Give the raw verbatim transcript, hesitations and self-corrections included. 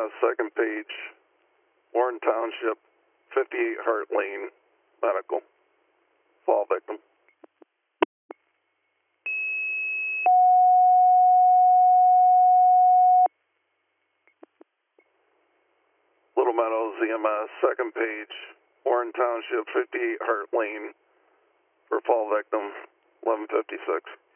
S, second page, Warren Township, fifty-eight Hart Lane, medical. Fall victim. Little Meadows, E M S, second page, Warren Township, fifty-eight Hart Lane, for fall victim, eleven fifty-six.